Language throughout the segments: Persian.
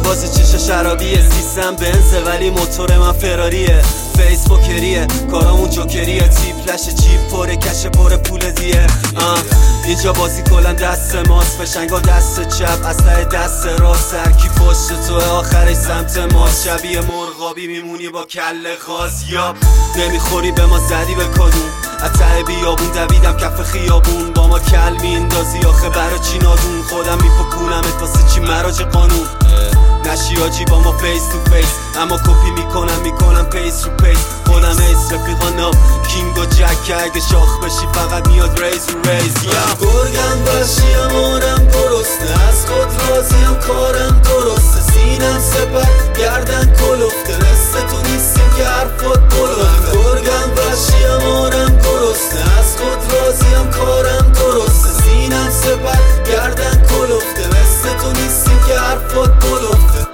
واسه چشا شرابیه، سیستم بنزه ولی موتور من فراریه، فیسبوکریه کارامون جوکریه، تیپلش جیب پره کش پر پول دیه. اینجا بازی کلن دست ماست، فشنگا دست چپ اسلحه دست راست، سرکی پشت توه آخرش سمت ماست، شبیه مرغابی میمونی با کله خاص. یاب نمیخوری به ما زدی به کدوم، ته بیابون دویدم کف خیابون، با ما کل میندازی آخه برا چی نادون، خودم میپکونمت واسه چی مراج قانون، نشی آجی با ما فیس تو فیس، اما کپی میکنم پیس رو پیس، خودم ایس رفیقا ناب کینگ و جک، که اگه شاخ بشی فقط میاد ریز رو ریز. گرگم وحشیم آرم درسته، از خود راضیم کارم درسته، سینم سپر گردن کلفته، مثل تو نیستیم که حرفات بلفته. گرگم وحشیم آرم درسته، از خود راضیم کارم درسته، سینم سپر گردن کلفته، مثل تو نیستیم که حرفات بلفته.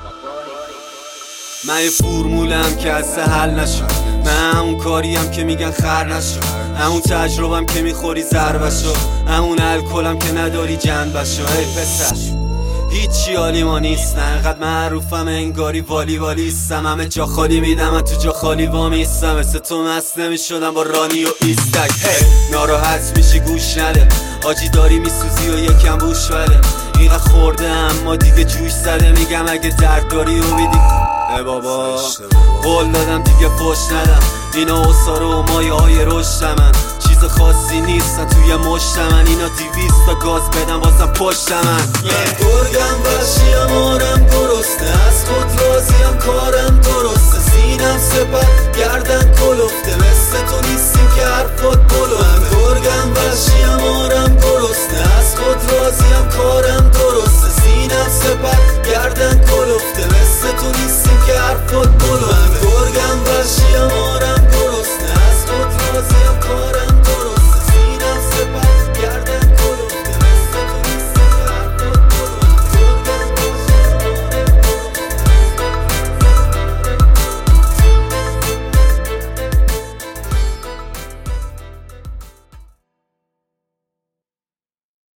من یه فرمولم که از حل نشد، من همون کاریم که میگن خر نشد، همون تجربم که میخوری ضربشو، همون الکلم که نداری جنبشو. ای پسر هیچی حالی ما نیست، نه انقدر معروفم انگاری والیبالیستم، همه جا خالی میدم من تو جا خالی وامیستم، مثل تو مست نمیشدم با رانی و ایستک. ناراحت میشی گوش نده، آجی داری میسوزی و یکم بوش بده، اینقدر خورده اما دیگه جوش زده، میگم اگه درد داری و میدی ای بابا قول دادم دیگه پش ندم، اینا اصاره و مایه های رشت من، چیز خاصی نیستن توی مشت من، اینا 200 تا گاز بدم بازم پشت من. گرگم وحشیم آرم درسته، از خود راضیم کارم درسته، سینم سپر گردن کلفته، مثل تو نیستیم که حرفات بلفته.